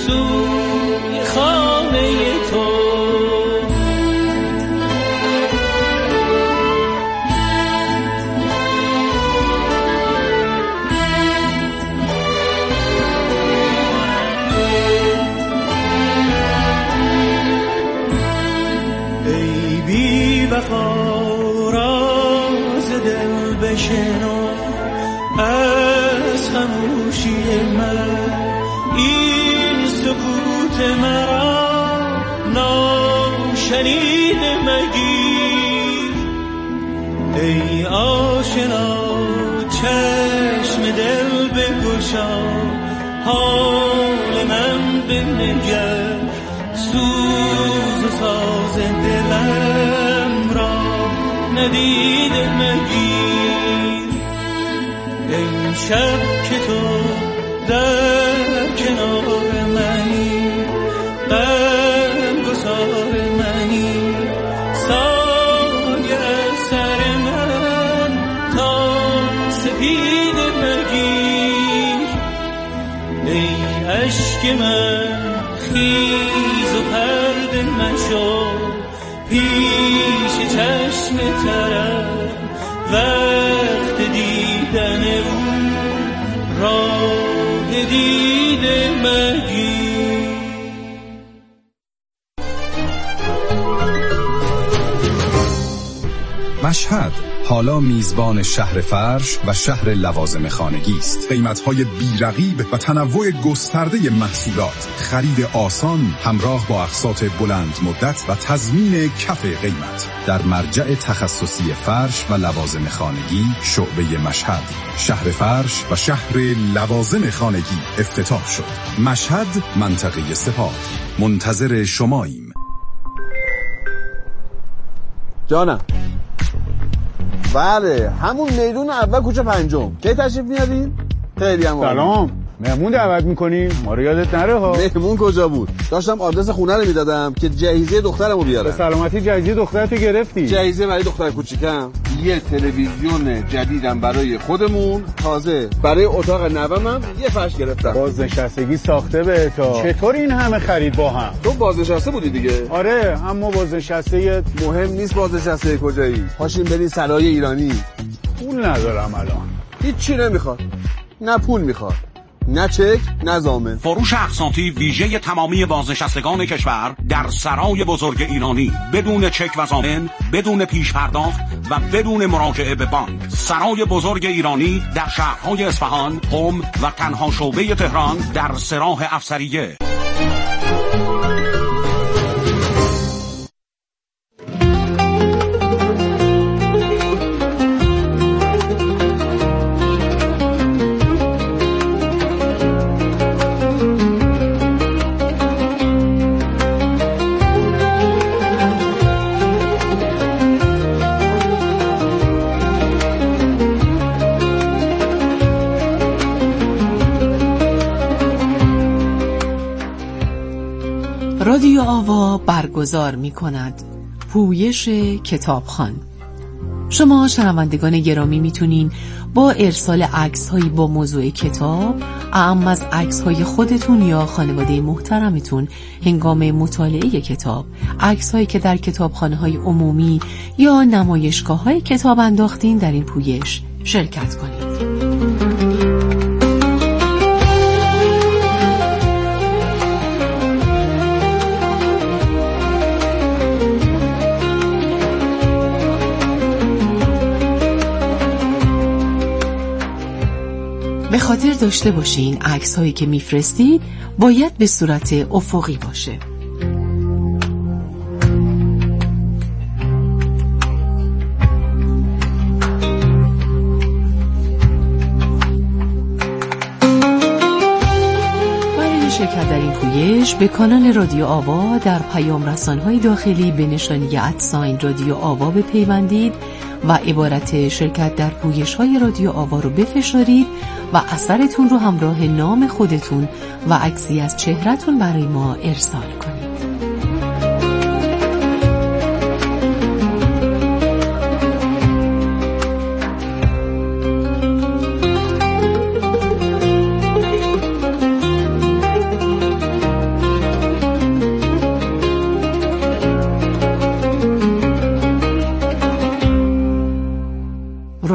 سوی خانه تو. ای بی وفا راز دل بشنو از خاموشی من، این سکوت مرا ناشنید مگیر. ای آشنا چشم دل بگشا، حال من بنگر، سوز و ساز دلم را ندید مگیر. امشب که تو در کنار منی، غمگسار منی، سایه سر من تا سپید مگیر. ای عشق من خیز و پرده مشو، پیش چشم طرف وقت دیدن او راه دیده مگیر. مشهد حالا میزبان شهر فرش و شهر لوازم خانگی است. قیمت‌های بی‌رقیب و تنوع گسترده محصولات، خرید آسان همراه با اقساط بلند مدت و تضمین کف قیمت. در مرجع تخصصی فرش و لوازم خانگی شعبه مشهد، شهر فرش و شهر لوازم خانگی افتتاح شد. مشهد، منطقه سپاه. منتظر شماییم. جانم. بله، همون میدون اول کوچه پنجم. کی تشریف میارین؟ خیلی هم سلام. مهمون دعوت میکنین؟ ما رو یادت نره ها. مهمون کجا بود؟ داشتم آدرس خونه رو میدادم که جهیزیه دخترمو بیارم. به سلامتی جهیزیه دخترتو گرفتی؟ جهیزیه برای دختر کوچیکم، یه تلویزیون جدیدم برای خودمون، تازه برای اتاق نوامم یه فرش گرفتم. بازنشستگی ساخته بهتا. چطور این همه خرید با هم؟ تو بازنشسته بودی دیگه؟ آره، اما بازنشسته مهم نیست بازنشسته کجایی. پاشین برین سرای ایرانی. پول ندارم الان. هیچی نمیخواد. نه پول میخواد، نه چک، نه ضامن. فروش اقساطی ویژه تمامی بازنشستگان کشور در سرای بزرگ ایرانی، بدون چک و ضامن، بدون پیش پرداخت و بدون مراجعه به بانک. سرای بزرگ ایرانی در شهرهای اصفهان، قم و تنها شعبه تهران در سراح افسریه. رادیو آوا برگزار می کند پویش کتابخوان. شما شنوندگان گرامی میتونین با ارسال عکس‌هایی با موضوع کتاب، اعم از عکس‌های خودتون یا خانواده محترمتون هنگام مطالعه کتاب، عکس‌هایی که در کتابخانه‌های عمومی یا نمایشگاه‌های کتاب انداختین، در این پویش شرکت کنید. به خاطر داشته باشین عکس هایی که میفرستید باید به صورت افقی باشه. برای شرکت در این پویش به کانال رادیو آوا در پیام رسانه‌های داخلی به نشانی @ رادیو آوا بپیوندید و عبارت شرکت در پویش‌های رادیو آوا رو بفشارید و اثرتون رو همراه نام خودتون و عکسی از چهره‌تون برای ما ارسال کنید.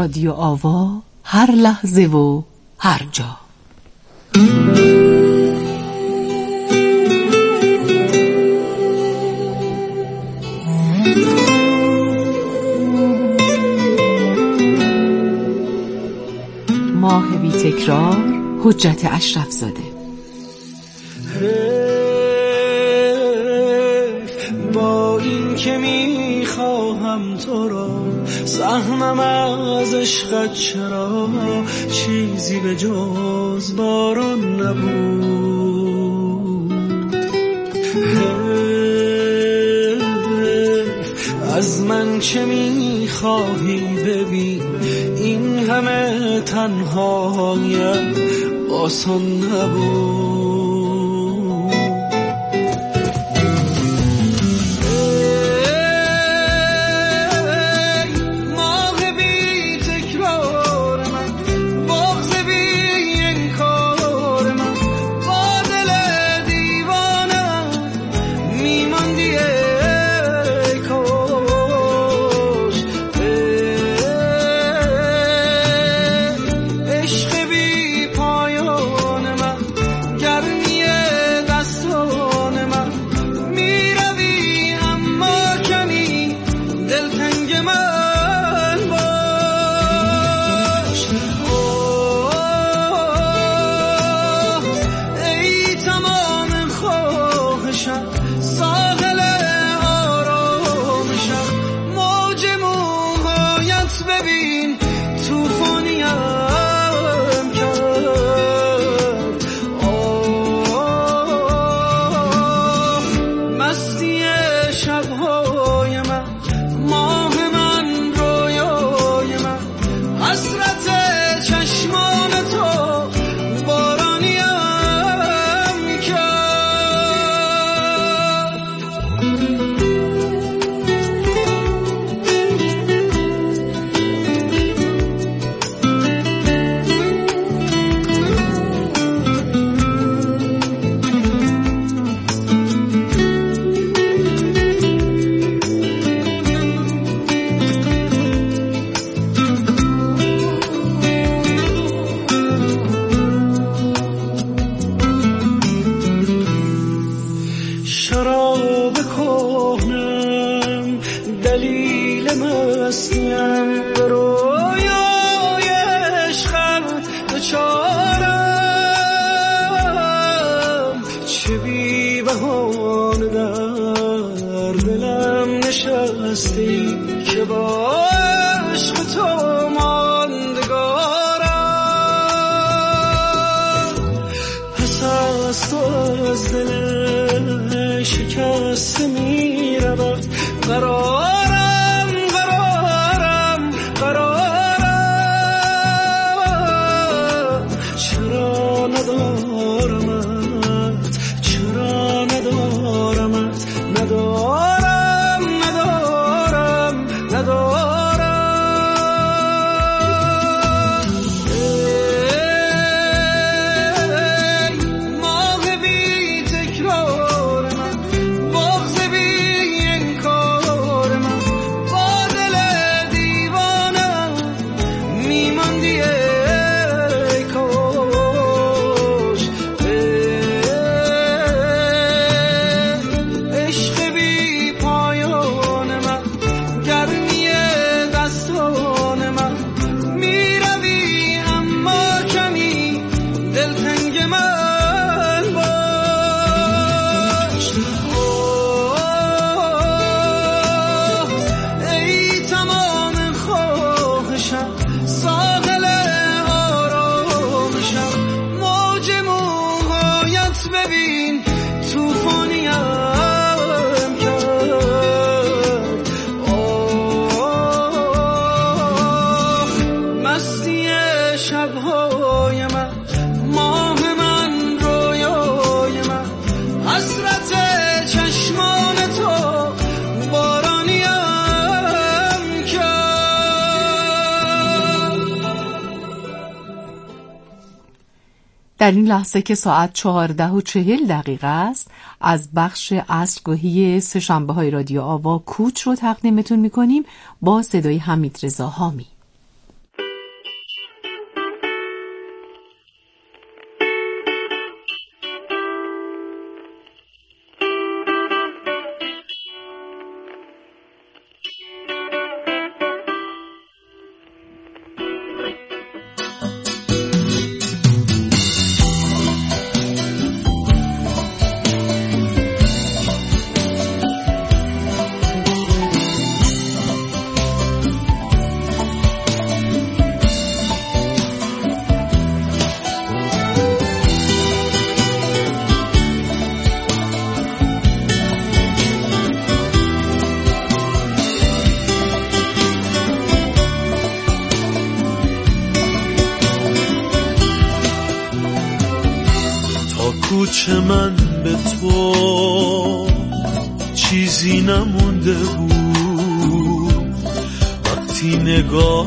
رادیو آوا، هر لحظه و هر جا. ماه بی تکرار، حجت اشرف زاده. با این که میخواهم تو را، سهمم از عشقت چرا چیزی به جز باران نبود. از من چه میخواهی ببین، این همه تنهایم آسان نبود. که با عشق تو ماندگارم، پس از تو از دل شکسته می رود قرارم، قرارم، قرارم. چرا ندارمت، چرا ندارمت، ندارم در این لحظه که ساعت 14:40 است، از بخش عصرگاهی سه‌شنبه‌های رادیو آوا کوچ رو تقدیمتون می‌کنیم با صدای حمیدرضا حامی. چه من به تو چیزی نمونده بود وقتی نگاه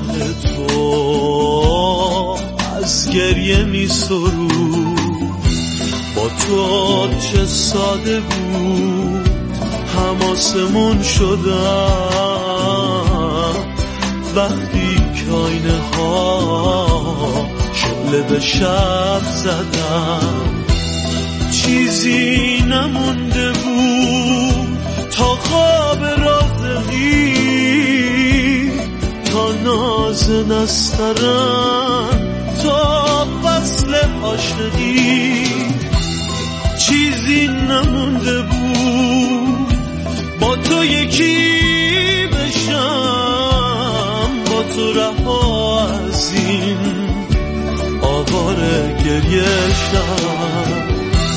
تو از گریه می سرود. با تو چه ساده بود حماسمون شدم وقتی که آینه ها شعله به شب زدم. چیزی نمونده بود تا خواب رازقی، تا ناز نسترن، تا فصل عاشقی. چیزی نمونده بود با تو یکی بشم، با تو رها از این آواره گریه شم.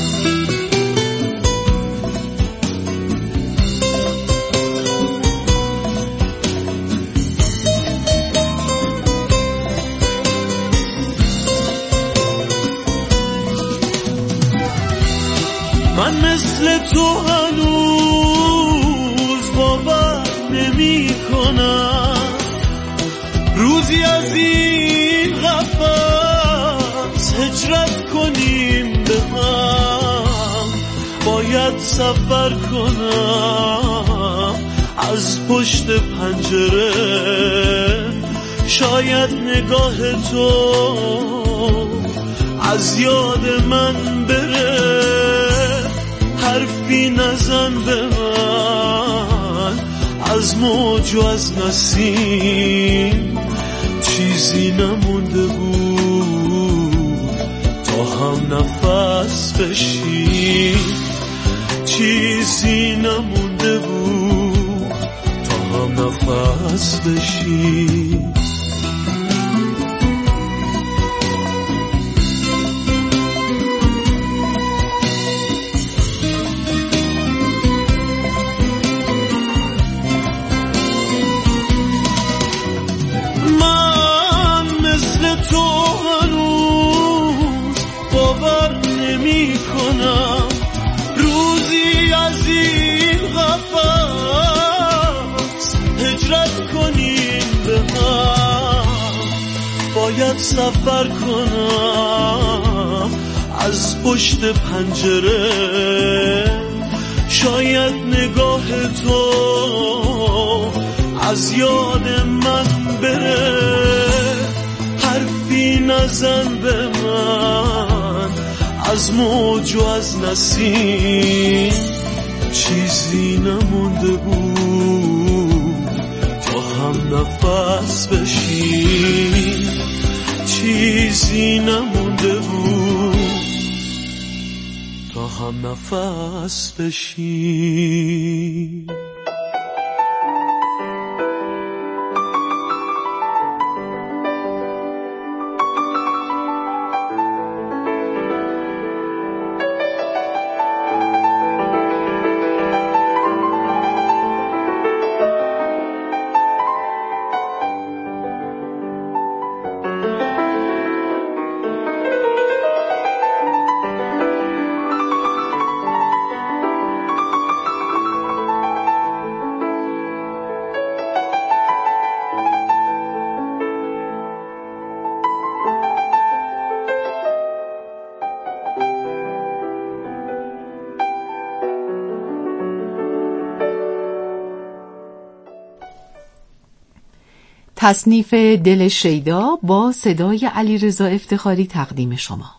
من مثل تو هنوز باور نمی کنم روزی از این قفس هجرت کنیم به هم. باید سفر کنم از پشت پنجره، شاید نگاه تو از یاد من بره. حرفی نزن به من از موج و از نسیم، چیزی نمونده بود تا هم نفس بشیم. چیزی نمونده بود تا هم نفس بشیم. روزی از این قفس هجرت کنیم به هم. باید سفر کنم از پشت پنجره، شاید نگاه تو از یاد من بره. حرفی نزن به من از موج و از نسیم، چیزی نمونده بود تا هم نفس بشیم. چیزی نمونده بود تا هم نفس بشیم. تصنیف دل شیدا با صدای علیرضا افتخاری تقدیم شما.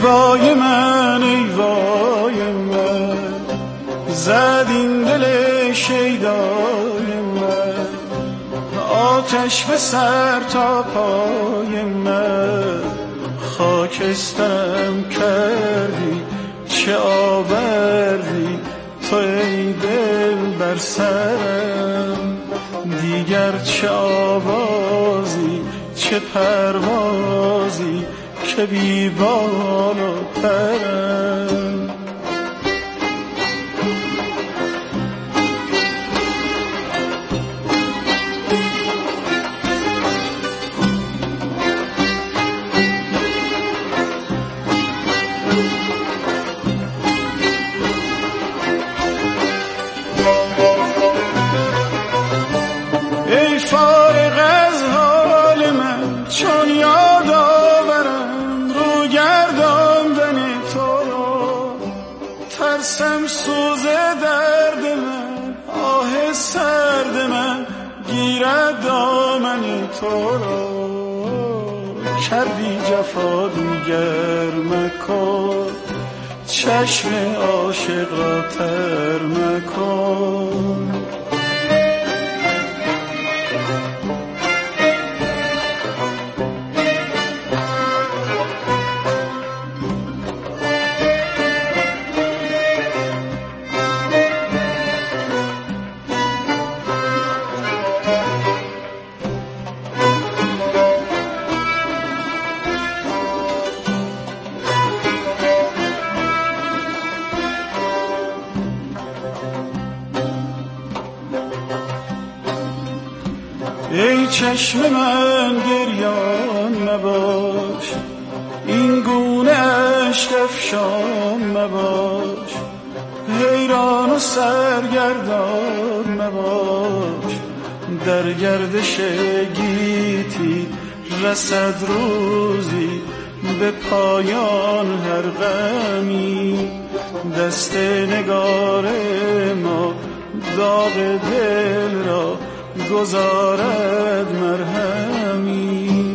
وای من ای وای من، زد این دل شیدای من، آتش به سر تا پای من، خاکسترم کردی چه آوردی تو ای دل بر سرم، دیگر چه آوازی چه پروازی که بی بال و پرم. ای فارغ از حال من چون یاد آورم رو گرداندن تو، ترسم سوز درد من آه سرد من گیرد دامن تو را، کردی جفا دیگر مکن چشم عاشق را تر مکن. ای چشم من گریان مباش، این گونه اشک افشان مباش، حیران و سرگردان مباش، در گردش گیتی رسد روزی به پایان هر غمی، دست نگار ما داغ دل را گذارد مرهمی.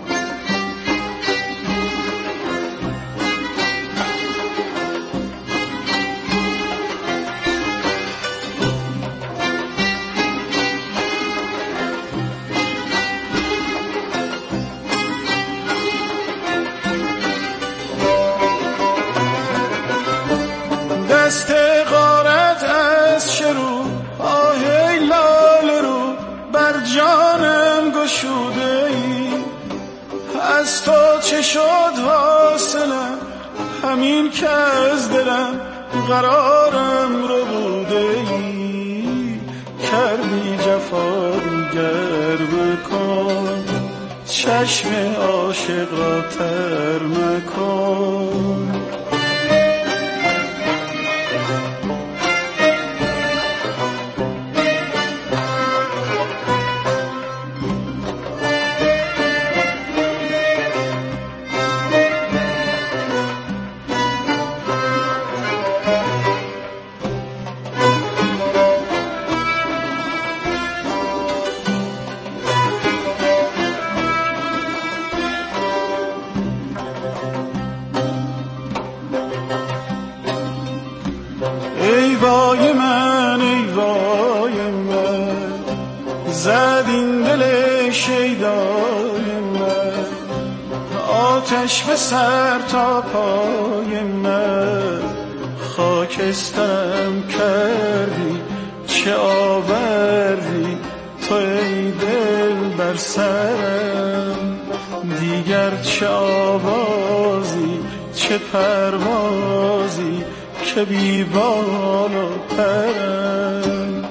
دست غارت از شروع آه لال رو بر جانم گشوده ای، از تو چه شد حاصلم همین که از دلم قرارم رو بوده ای، کردی جفا دیگر مکن چشم عاشق را تر مکن. ای وای من ای وای من، زد این دل شیدای من، آتش به سر تا پای من، خاکسترم کردی چه آوردی تو ای دل بر سرم، دیگر چه آوازی چه پروازی که بی بال و پرم.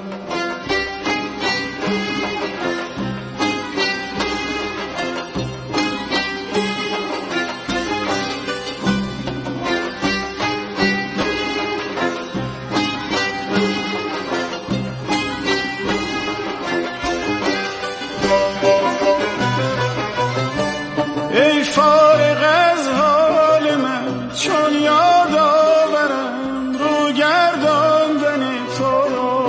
ای فارغ از حال من چون یاد آورم رو گرداندن تو،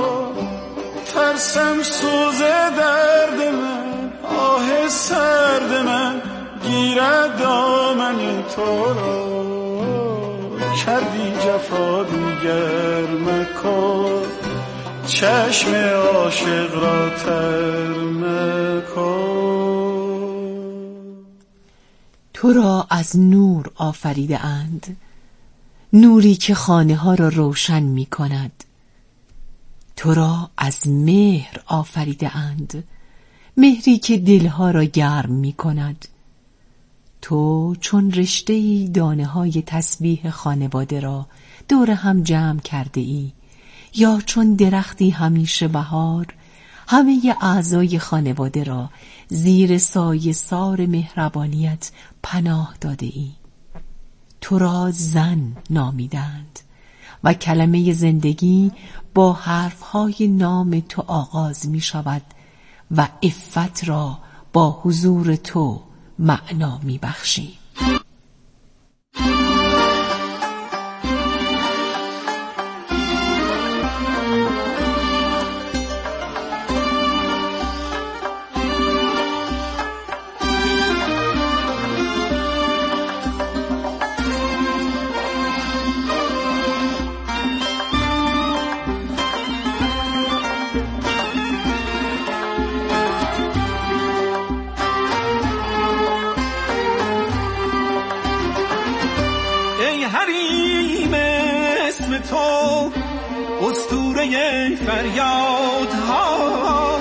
ترسم سوز درد من آه سرد من گیرد دامن تو را، کردی جفا دیگر مکن، چشم عاشق را تر مکن. تو را از نور آفریده اند، نوری که خانه ها را روشن می کند. تو را از مهر آفریده اند، مهری که دلها را گرم می کند. تو چون رشته‌ای دانه های تسبیح خانواده را دور هم جمع کرده ای، یا چون درختی همیشه بهار همه اعضای خانواده را زیر سایه سار مهربانیت پناه داده ای. تو را زن نامیدند و کلمه زندگی با حرفهای نام تو آغاز می شود و عفت را با حضور تو معنا می بخشی. تو اسطوره فریادها،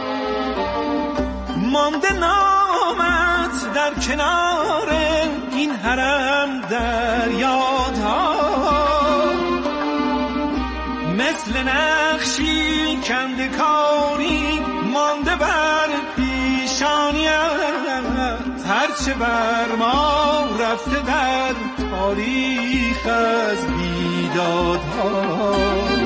مانده نامت در کنار این حرم در یادها، مثل نقشی کندکاری مانده بر پیشانیت، هرچه بر ما رفته در تاریخ از بیدادها.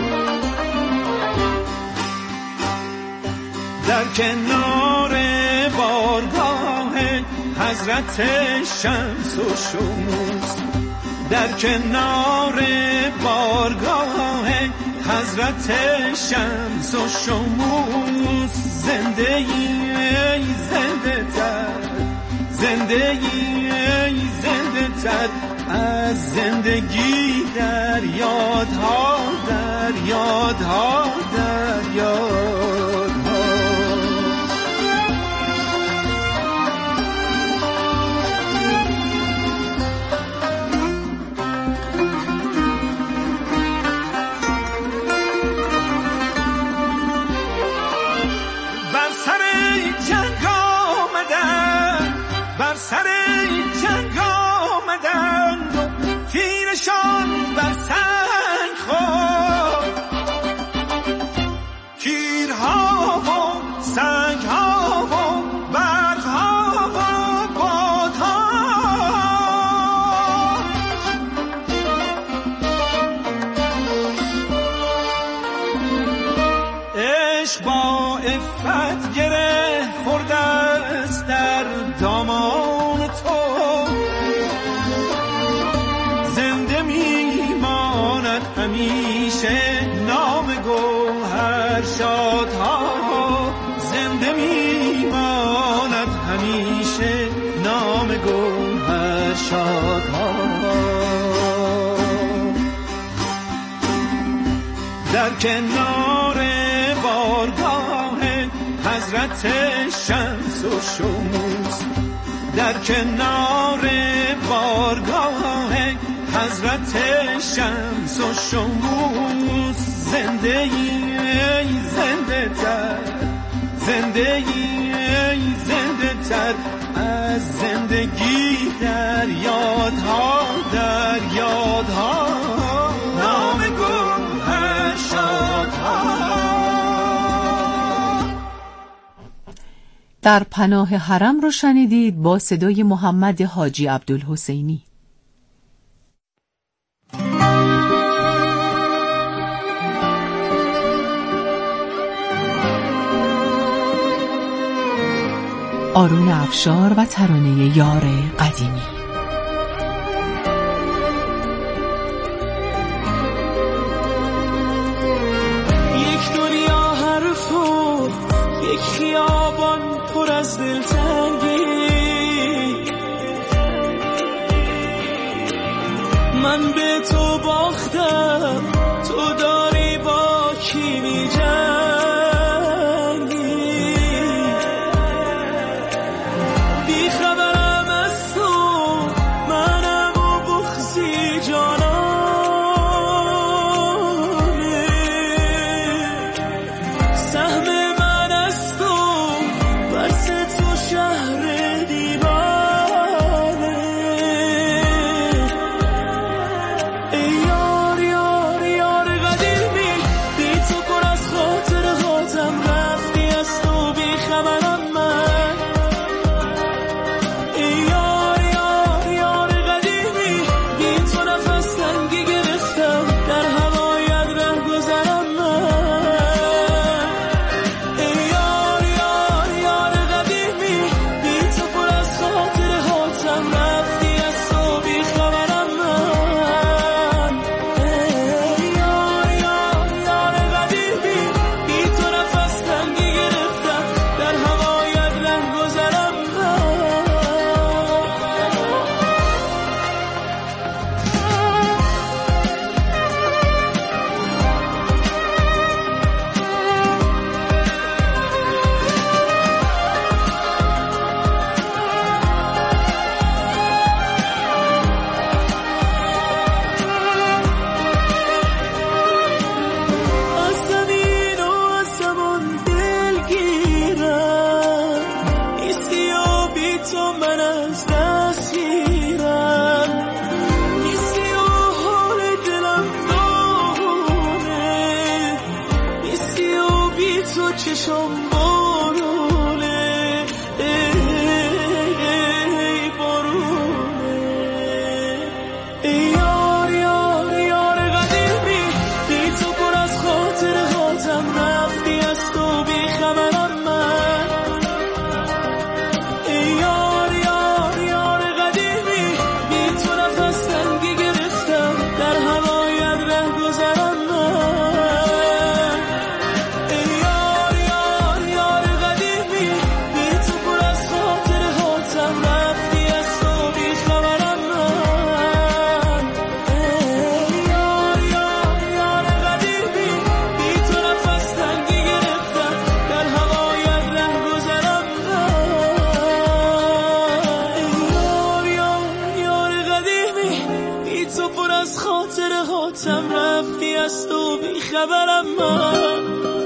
در کنار بارگاه حضرت شمس و شموس، در کنار بارگاه حضرت شمس و شموس، زنده ای زنده تر، زنده ای زنده تر از زندگی در یادها، در یادها، در یادها. بر سر جنگ آمدن، بر سر جنگ آمدن، تیرشان بر سنگ خورد، تیرها و سنگها و برقها و بادها. عشق با عفت گره خورده است در دامان تو، زنده میماند همیشه نام گوهر شادها، زنده میماند همیشه نام گوهر شادها. در کنار بارگاه حضرت شمس و شموس، در کنار بارگاه حضرت شمس و شموس، زنده ای زنده تر، زنده ای زنده تر از زندگی در یادها، در یادها، نام گوهر شادها. در پناه حرم رو شنیدید با صدای محمد حاجی عبدالحسینی. آرون افشار و ترانه یار قدیمی. یک دنیا حرف و یک خیابان پر از دلتنگی، من به تو باختم، تو داری با کی می‌جنگی؟ بیخبرم از تو، منم و بغضی جانانه. سهم من از تو، بس تو شهر دیوانه. ای یار یار یار قدیمی، بی تو پر از خاطرهاتم، رفتی از تو بیخبرم من. ای یار یار یار قدیمی، بی تو نفس تنگی گرفتم، در هوایت رهگذرم من. ای یار یار یار قدیمی، بی تو پر از خاطرهاتم، رفتی از تو بیخبرم من. ای یار یار یار قدیمی، بی تو نفس تنگی گرفتم، در هوایت رهگذرم من. از زمین و از زمان دلگیرم، نیستی و بی تو من از دست گیرم. نیستی و حال دلم داغونه، نیستی و بی تو چشم بارونه. ای بارونه. ای یار یار یار قدیمی، بی تو پر از خاطرهاتم، رفتی از تو بیخبرم من. ای یار یار یار قدیمی، بی تو نفس تنگی گرفتم، در هوایت رهگذرم من. ای یار یار یار قدیمی، بی تو پر از خاطرهاتم، رفتی از تو بیخبرم من. ای یار یار یار قدیمی، بی تو نفس تنگی گرفتم، در هوایت رهگذرم من. ای یار یار یار قدیمی، بی تو پر از خاطرهاتم، رفتی از تو بیخبرم من.